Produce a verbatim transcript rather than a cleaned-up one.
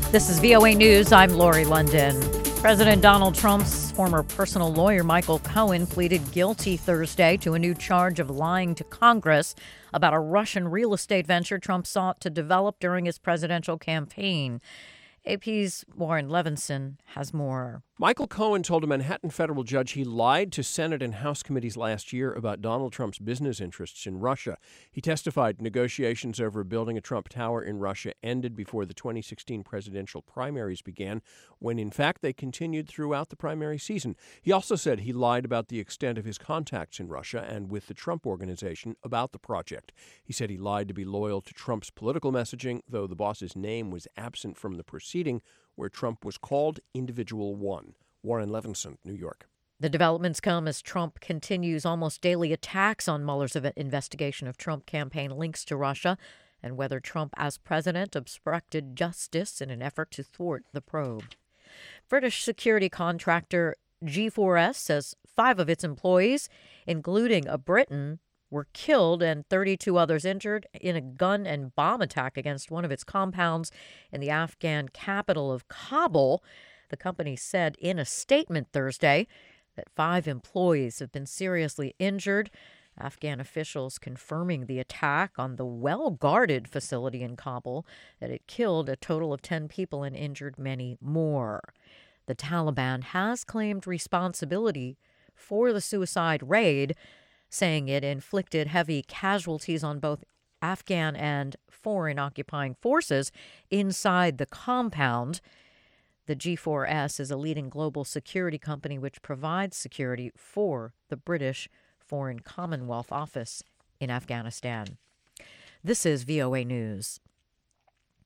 This is V O A News. I'm Lori London. President Donald Trump's former personal lawyer, Michael Cohen, pleaded guilty Thursday to a new charge of lying to Congress about a Russian real estate venture Trump sought to develop during his presidential campaign. A P's Warren Levinson has more. Michael Cohen told a Manhattan federal judge he lied to Senate and House committees last year about Donald Trump's business interests in Russia. He testified negotiations over building a Trump Tower in Russia ended before the twenty sixteen presidential primaries began, when in fact they continued throughout the primary season. He also said he lied about the extent of his contacts in Russia and with the Trump Organization about the project. He said he lied to be loyal to Trump's political messaging, though the boss's name was absent from the proceeding, where Trump was called Individual One. Warren Levinson, New York. The developments come as Trump continues almost daily attacks on Mueller's investigation of Trump campaign links to Russia and whether Trump, as president, obstructed justice in an effort to thwart the probe. British security contractor G four S says five of its employees, including a Briton, were killed and thirty-two others injured in a gun and bomb attack against one of its compounds in the Afghan capital of Kabul. The company said in a statement Thursday that five employees have been seriously injured. Afghan officials confirming the attack on the well-guarded facility in Kabul, that it killed a total of ten people and injured many more. The Taliban has claimed responsibility for the suicide raid, saying it inflicted heavy casualties on both Afghan and foreign occupying forces inside the compound. The G four S is a leading global security company which provides security for the British Foreign Commonwealth Office in Afghanistan. This is V O A News.